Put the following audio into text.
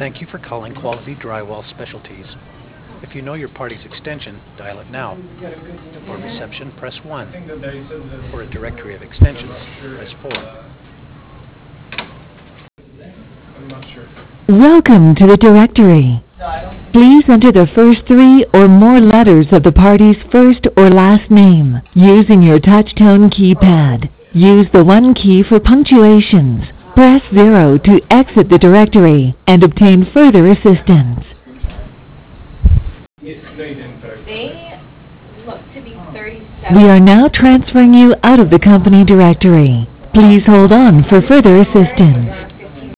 Thank you for calling Quality Drywall Specialties. If you know your party's extension, dial it now. For reception, press 1. For a directory of extensions, press 4. Welcome to the directory. Please enter the first 3 or more letters of the party's first or last name using your touch-tone keypad. Use the 1 key for punctuations. Press 0 to exit the directory and obtain further assistance. They look to be 37. We are now transferring you out of the company directory. Please hold on for further assistance.